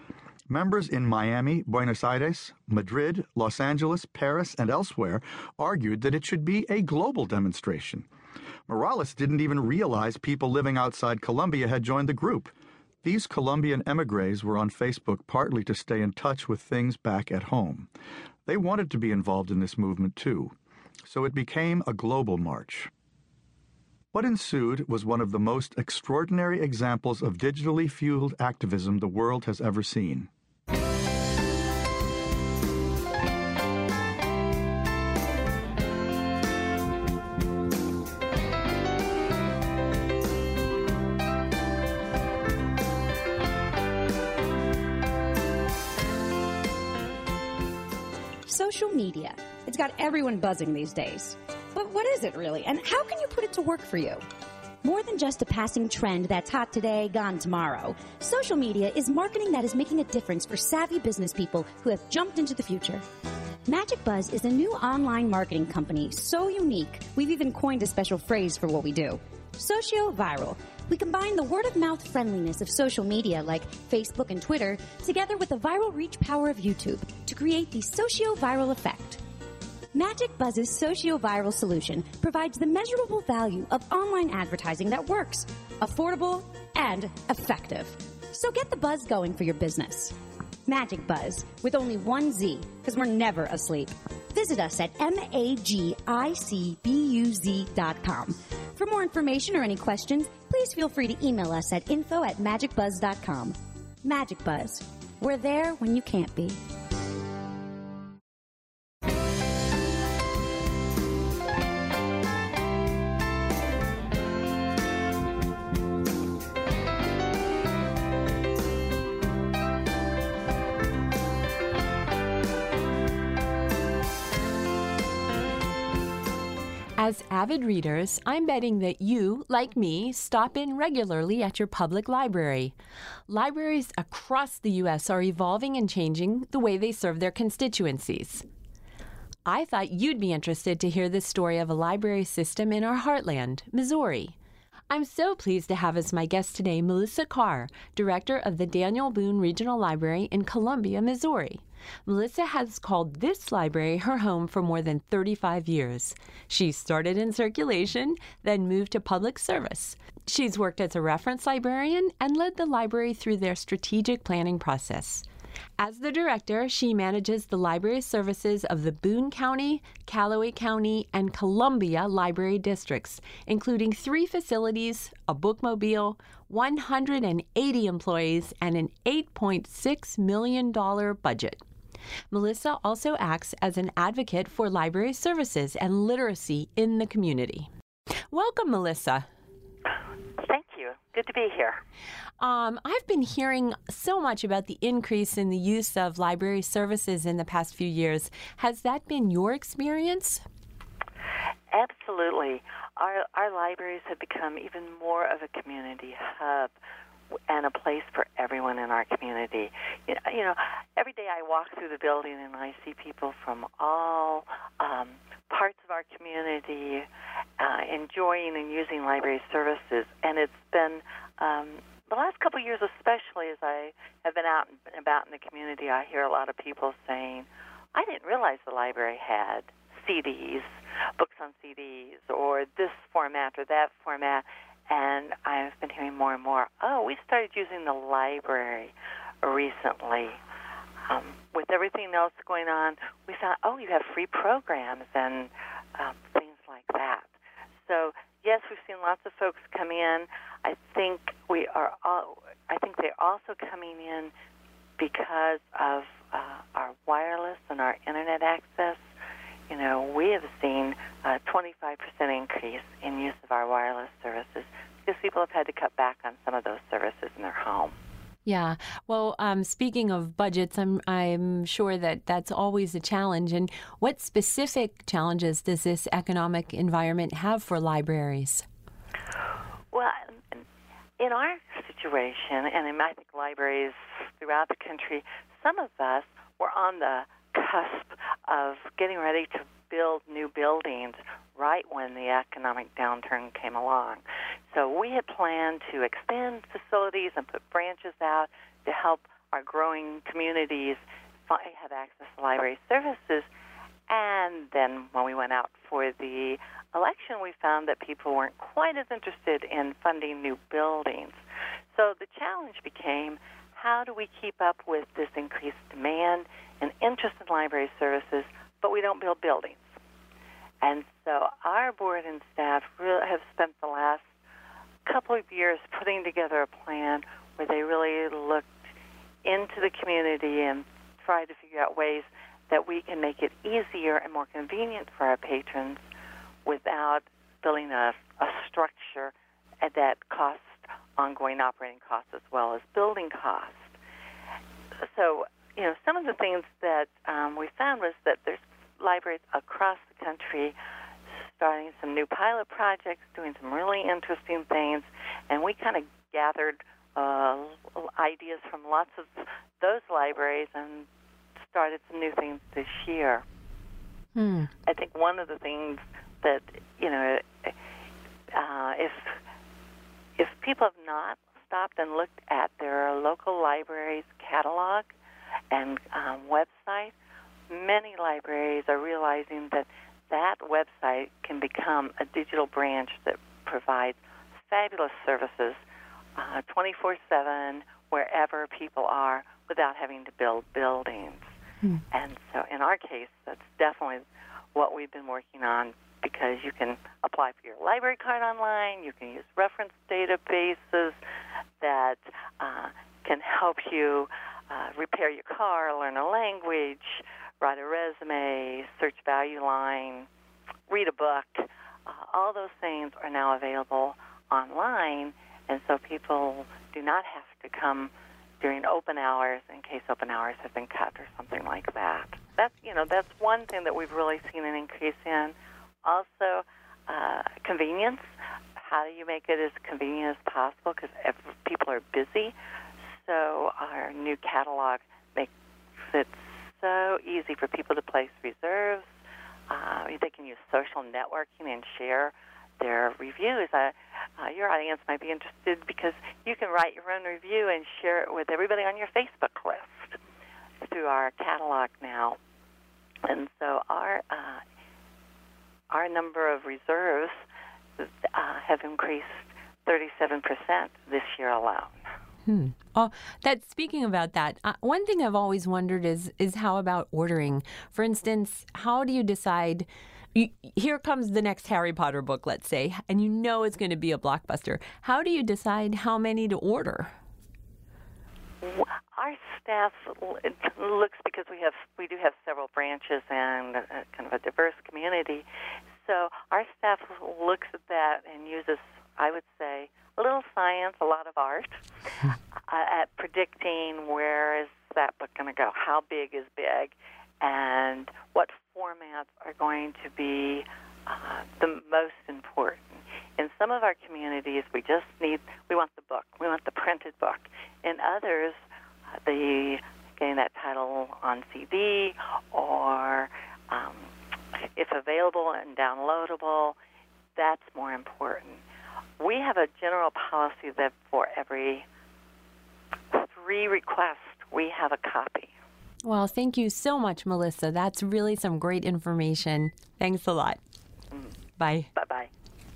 Members in Miami, Buenos Aires, Madrid, Los Angeles, Paris, and elsewhere argued that it should be a global demonstration. Morales didn't even realize people living outside Colombia had joined the group. These Colombian emigres were on Facebook partly to stay in touch with things back at home. They wanted to be involved in this movement too, so it became a global march. What ensued was one of the most extraordinary examples of digitally fueled activism the world has ever seen. Social media. It's got everyone buzzing these days. But what is it really, and how can you put it to work for you? More than just a passing trend that's hot today, gone tomorrow, social media is marketing that is making a difference for savvy business people who have jumped into the future. Magic Buzz is a new online marketing company so unique, we've even coined a special phrase for what we do. Socio-viral. We combine the word-of-mouth friendliness of social media like Facebook and Twitter together with the viral reach power of YouTube to create the socio-viral effect. Magic Buzz's socio-viral solution provides the measurable value of online advertising that works, affordable, and effective. So get the buzz going for your business. Magic Buzz, with only one Z, because we're never asleep. Visit us at M A G I C B U Z dot com. For more information or any questions, please feel free to email us at info at magic buzz dot com. Magic Buzz. We're there when you can't be. As avid readers, I'm betting that you, like me, stop in regularly at your public library. Libraries across the U S are evolving and changing the way they serve their constituencies. I thought you'd be interested to hear the story of a library system in our heartland, Missouri. I'm so pleased to have as my guest today Melissa Carr, director of the Daniel Boone Regional Library in Columbia, Missouri. Melissa has called this library her home for more than thirty-five years. She started in circulation, then moved to public service. She's worked as a reference librarian and led the library through their strategic planning process. As the director, she manages the library services of the Boone County, Callaway County, and Columbia library districts, including three facilities, a bookmobile, one hundred eighty employees, and an eight point six million dollars budget. Melissa also acts as an advocate for library services and literacy in the community. Welcome, Melissa. Thank you. Good to be here. Um, I've been hearing so much about the increase in the use of library services in the past few years. Has that been your experience? Absolutely. Our, our libraries have become even more of a community hub and a place for everyone in our community. You know, you know, every day I walk through the building and I see people from all um, parts of our community uh, enjoying and using library services. And it's been, um, the last couple of years especially, as I have been out and about in the community, I hear a lot of people saying, I didn't realize the library had C Ds, books on C Ds, or this format or that format. And I've been hearing more and more, oh, we started using the library recently. Um, with everything else going on, we found, oh, you have free programs and um, things like that. So, yes, we've seen lots of folks come in. I think we are all, I think they're also coming in because of uh, our wireless and our internet access. You know, we have seen a twenty-five percent increase in use of our wireless services because people have had to cut back on some of those services in their home. Yeah. Well, um, speaking of budgets, I'm I'm sure that that's always a challenge. And what specific challenges does this economic environment have for libraries? Well, in our situation, and in I think libraries throughout the country, some of us were on the cusp of getting ready to build new buildings right when the economic downturn came along. So we had planned to expand facilities and put branches out to help our growing communities have access to library services. And then when we went out for the election, we found that people weren't quite as interested in funding new buildings. So the challenge became, how do we keep up with this increased demand and interest in library services, but we don't build buildings? And so our board and staff really have spent the last couple of years putting together a plan where they really looked into the community and tried to figure out ways that we can make it easier and more convenient for our patrons without building a, a structure that costs ongoing operating costs as well as building costs. So, you know, some of the things that um, we found was that there's libraries across the country starting some new pilot projects, doing some really interesting things, and we kind of gathered uh, ideas from lots of those libraries and started some new things this year. Hmm. I think one of the things that, you know, uh, if if people have not stopped and looked at their local library's catalog and um, website, many libraries are realizing that that website can become a digital branch that provides fabulous services uh, twenty-four seven wherever people are without having to build buildings. Hmm. And so in our case, that's definitely what we've been working on, because you can apply for your library card online, you can use reference databases that uh, can help you uh, repair your car, learn a language, write a resume, search value line, read a book. Uh, all those things are now available online, and so people do not have to come during open hours in case open hours have been cut or something like that. That's, you know, that's one thing that we've really seen an increase in. Also, uh, convenience. How do you make it as convenient as possible? Because people are busy. So our new catalog makes it so easy for people to place reserves. Uh, they can use social networking and share their reviews. Uh, uh, your audience might be interested because you can write your own review and share it with everybody on your Facebook list through our catalog now. And so our uh, our number of reserves uh, have increased thirty-seven percent this year alone. Hmm. Oh, that speaking about that, uh, one thing I've always wondered is is how about ordering? For instance, how do you decide? You, here comes the next Harry Potter book, let's say, and you know it's going to be a blockbuster. How do you decide how many to order? Our staff looks, because we have we do have several branches and a, kind of a diverse community. So our staff looks at that and uses, I would say, a little science, a lot of art, uh, at predicting where is that book going to go, how big is big, and what formats are going to be uh, the most important. In some of our communities, we just need, we want the book, we want the printed book. In others, uh, the getting that title on C D or um, if available and downloadable, that's more important. We have a general policy that for every three requests, we have a copy. Well, thank you so much, Melissa. That's really some great information. Thanks a lot. Mm. Bye. Bye-bye.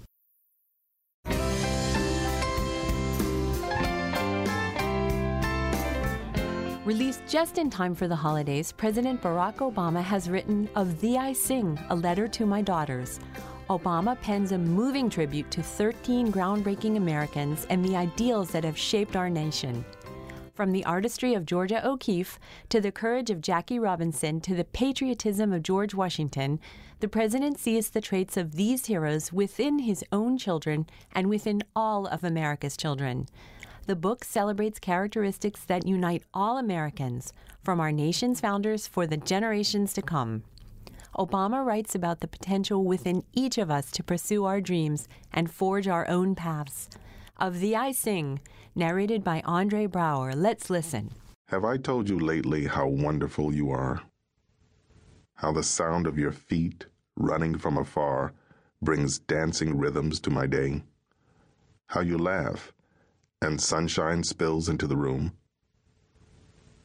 Released just in time for the holidays, President Barack Obama has written Of Thee I Sing, a Letter to My Daughters. Obama pens a moving tribute to thirteen groundbreaking Americans and the ideals that have shaped our nation. From the artistry of Georgia O'Keeffe to the courage of Jackie Robinson to the patriotism of George Washington, the president sees the traits of these heroes within his own children and within all of America's children. The book celebrates characteristics that unite all Americans, from our nation's founders for the generations to come. Obama writes about the potential within each of us to pursue our dreams and forge our own paths. Of Thee I Sing, narrated by Andre Brower. Let's listen. Have I told you lately how wonderful you are? How the sound of your feet, running from afar, brings dancing rhythms to my day? How you laugh, and sunshine spills into the room?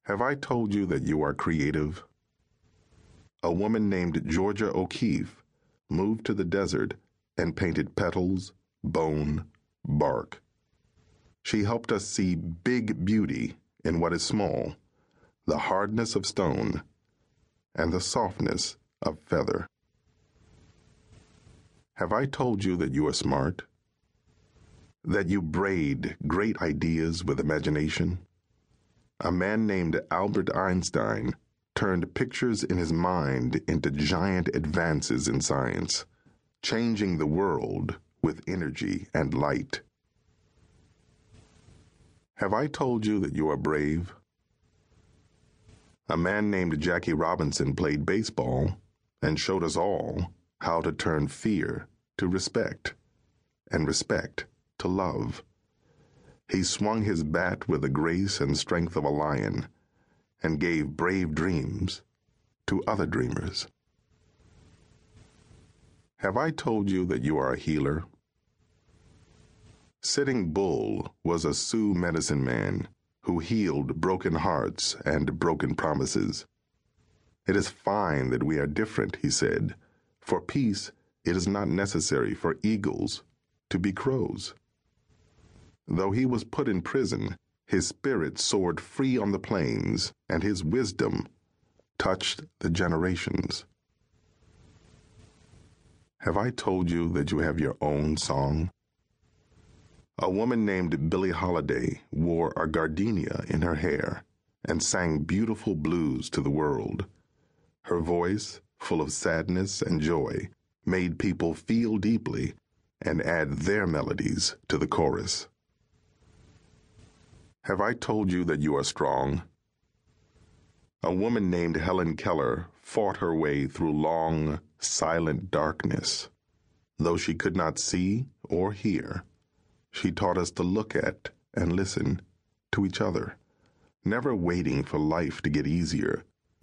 Have I told you that you are creative? A woman named Georgia O'Keeffe moved to the desert and painted petals, bone, bark. She helped us see big beauty in what is small, the hardness of stone, and the softness of feather. Have I told you that you are smart? That you braid great ideas with imagination? A man named Albert Einstein turned pictures in his mind into giant advances in science, changing the world with energy and light. Have I told you that you are brave? A man named Jackie Robinson played baseball and showed us all how to turn fear to respect and respect to love. He swung his bat with the grace and strength of a lion and gave brave dreams to other dreamers. Have I told you that you are a healer? Sitting Bull was a Sioux medicine man who healed broken hearts and broken promises. It is fine that we are different, he said. For peace, it is not necessary for eagles to be crows. Though he was put in prison, his spirit soared free on the plains, and his wisdom touched the generations. Have I told you that you have your own song? A woman named Billie Holiday wore a gardenia in her hair and sang beautiful blues to the world. Her voice, full of sadness and joy, made people feel deeply and add their melodies to the chorus. Have I told you that you are strong? A woman named Helen Keller fought her way through long, silent darkness. Though she could not see or hear, she taught us to look at and listen to each other, never waiting for life to get easier.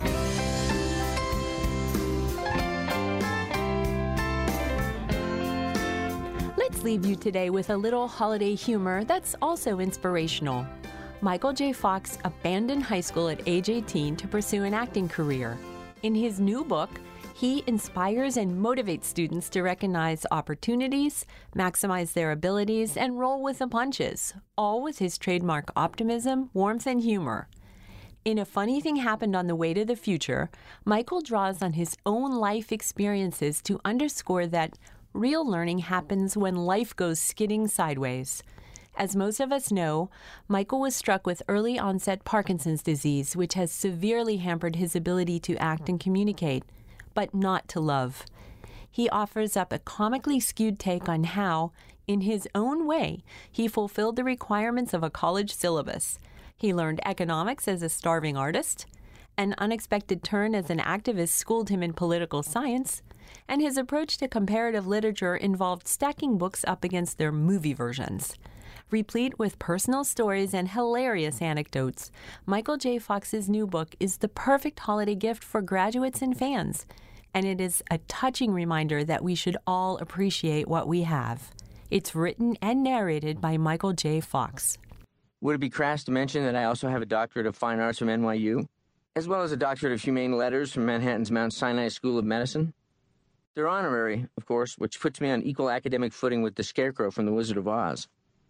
Let's leave you today with a little holiday humor that's also inspirational. Michael J. Fox abandoned high school at age eighteen to pursue an acting career. In his new book, he inspires and motivates students to recognize opportunities, maximize their abilities, and roll with the punches, all with his trademark optimism, warmth, and humor. In A Funny Thing Happened on the Way to the Future, Michael draws on his own life experiences to underscore that real learning happens when life goes skidding sideways. As most of us know, Michael was struck with early-onset Parkinson's disease, which has severely hampered his ability to act and communicate, but not to love. He offers up a comically skewed take on how, in his own way, he fulfilled the requirements of a college syllabus. He learned economics as a starving artist, an unexpected turn as an activist schooled him in political science, and his approach to comparative literature involved stacking books up against their movie versions. Replete with personal stories and hilarious anecdotes, Michael J. Fox's new book is the perfect holiday gift for graduates and fans, and it is a touching reminder that we should all appreciate what we have. It's written and narrated by Michael J. Fox. Would it be crass to mention that I also have a doctorate of fine arts from N Y U, as well as a doctorate of humane letters from Manhattan's Mount Sinai School of Medicine? They're honorary, of course, which puts me on equal academic footing with the Scarecrow from The Wizard of Oz.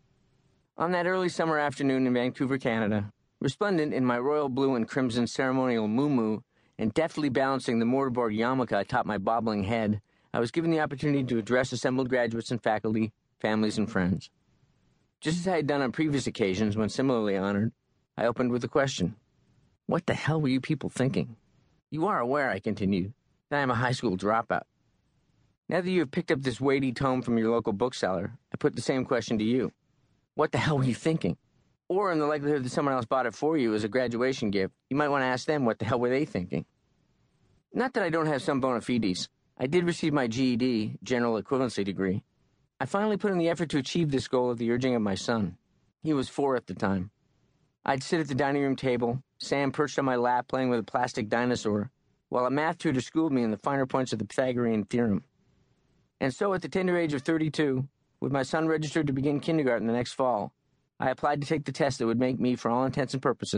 On that early summer afternoon in Vancouver, Canada, resplendent in my royal blue and crimson ceremonial muumuu and deftly balancing the mortarboard yarmulke atop my bobbling head, I was given the opportunity to address assembled graduates and faculty, families, and friends. Just as I had done on previous occasions when similarly honored, I opened with a question. What the hell were you people thinking? You are aware, I continued, that I am a high school dropout. Now that you have picked up this weighty tome from your local bookseller, I put the same question to you. What the hell were you thinking? Or in the likelihood that someone else bought it for you as a graduation gift, you might want to ask them what the hell were they thinking. Not that I don't have some bona fides. I did receive my G E D, general equivalency degree. I finally put in the effort to achieve this goal at the urging of my son. He was four at the time. I'd sit at the dining room table, Sam perched on my lap playing with a plastic dinosaur, while a math tutor schooled me in the finer points of the Pythagorean theorem. And so at the tender age of thirty-two, with my son registered to begin kindergarten the next fall, I applied to take the test that would make me, for all intents and purposes,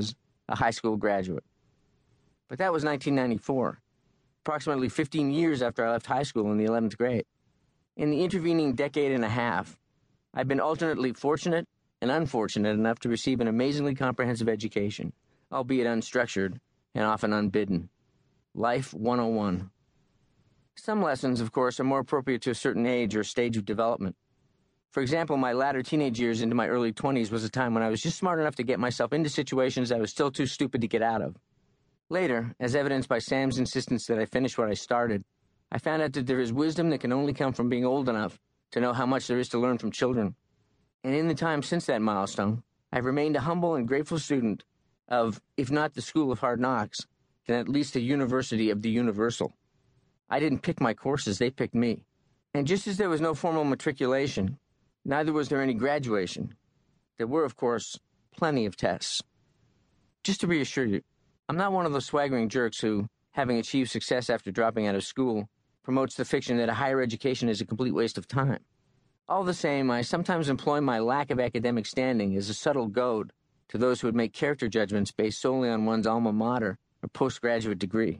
a high school graduate. But that was nineteen ninety-four, approximately fifteen years after I left high school in the eleventh grade. In the intervening decade and a half, I've been alternately fortunate and unfortunate enough to receive an amazingly comprehensive education, albeit unstructured and often unbidden. Life one oh one. Some lessons, of course, are more appropriate to a certain age or stage of development. For example, my latter teenage years into my early twenties was a time when I was just smart enough to get myself into situations I was still too stupid to get out of. Later, as evidenced by Sam's insistence that I finish what I started, I found out that there is wisdom that can only come from being old enough to know how much there is to learn from children. And in the time since that milestone, I've remained a humble and grateful student of, if not the School of Hard Knocks, then at least the University of the Universal. I didn't pick my courses, they picked me. And just as there was no formal matriculation, neither was there any graduation. There were, of course, plenty of tests. Just to reassure you, I'm not one of those swaggering jerks who, having achieved success after dropping out of school, promotes the fiction that a higher education is a complete waste of time. All the same, I sometimes employ my lack of academic standing as a subtle goad to those who would make character judgments based solely on one's alma mater or postgraduate degree.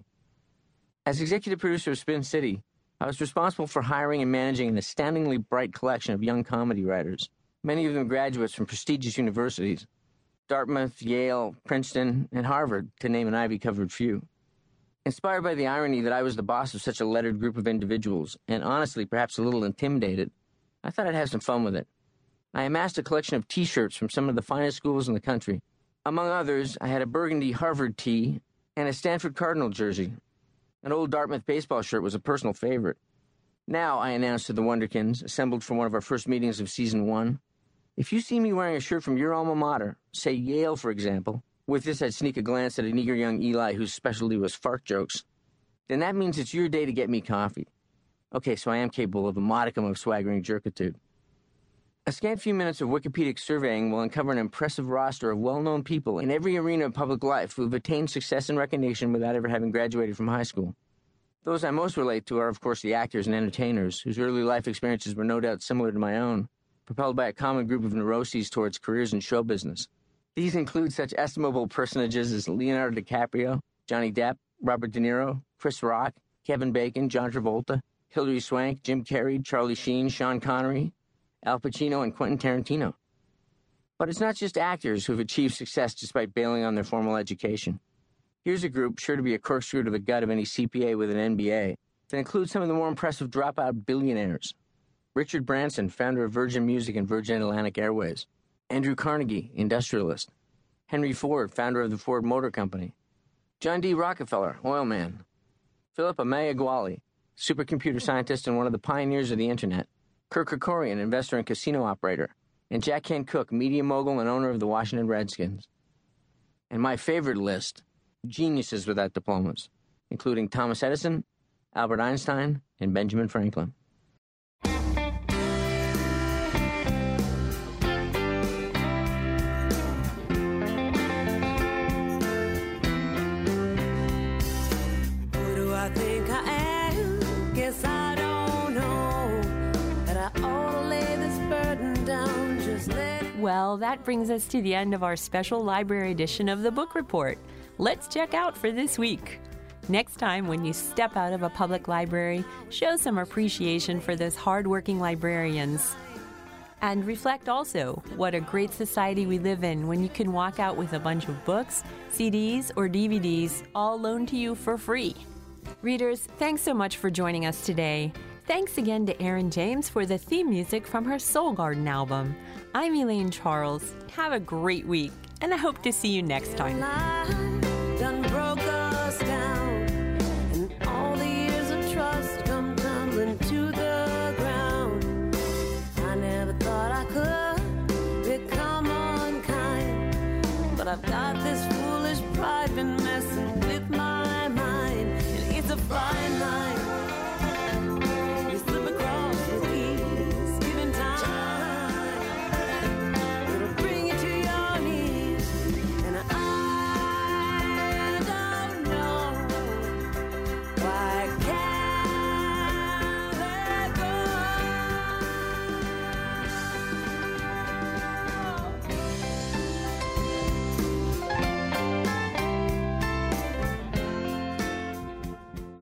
As executive producer of Spin City, I was responsible for hiring and managing an astoundingly bright collection of young comedy writers, many of them graduates from prestigious universities, Dartmouth, Yale, Princeton, and Harvard, to name an ivy-covered few. Inspired by the irony that I was the boss of such a lettered group of individuals, and honestly perhaps a little intimidated, I thought I'd have some fun with it. I amassed a collection of T-shirts from some of the finest schools in the country. Among others, I had a burgundy Harvard tee and a Stanford Cardinal jersey. An old Dartmouth baseball shirt was a personal favorite. Now, I announced to the Wonderkins, assembled for one of our first meetings of season one, if you see me wearing a shirt from your alma mater, say Yale, for example, with this I'd sneak a glance at an eager young Eli whose specialty was fart jokes, then that means it's your day to get me coffee. Okay, so I am capable of a modicum of swaggering jerkitude. A scant few minutes of Wikipedic surveying will uncover an impressive roster of well-known people in every arena of public life who have attained success and recognition without ever having graduated from high school. Those I most relate to are, of course, the actors and entertainers, whose early life experiences were no doubt similar to my own, propelled by a common group of neuroses towards careers in show business. These include such estimable personages as Leonardo DiCaprio, Johnny Depp, Robert De Niro, Chris Rock, Kevin Bacon, John Travolta, Hilary Swank, Jim Carrey, Charlie Sheen, Sean Connery, Al Pacino, and Quentin Tarantino. But it's not just actors who have achieved success despite bailing on their formal education. Here's a group sure to be a corkscrew to the gut of any C P A with an M B A that includes some of the more impressive dropout billionaires. Richard Branson, founder of Virgin Music and Virgin Atlantic Airways. Andrew Carnegie, industrialist. Henry Ford, founder of the Ford Motor Company. John D. Rockefeller, oil man. Philip Emeagwali, supercomputer scientist and one of the pioneers of the Internet. Kirk Kerkorian, investor and casino operator. And Jack Kent Cooke, media mogul and owner of the Washington Redskins. And my favorite list, geniuses without diplomas, including Thomas Edison, Albert Einstein, and Benjamin Franklin. Well, that brings us to the end of our special library edition of the Book Report. Let's check out for this week. Next time, when you step out of a public library, show some appreciation for those hardworking librarians. And reflect also what a great society we live in when you can walk out with a bunch of books, C Ds, or D V Ds all loaned to you for free. Readers, thanks so much for joining us today. Thanks again to Erin James for the theme music from her Soul Garden album. I'm Elaine Charles. Have a great week, and I hope to see you next time. Done broke us down, and all the years of trust come tumbling to the ground. I never thought I could become unkind, but I've got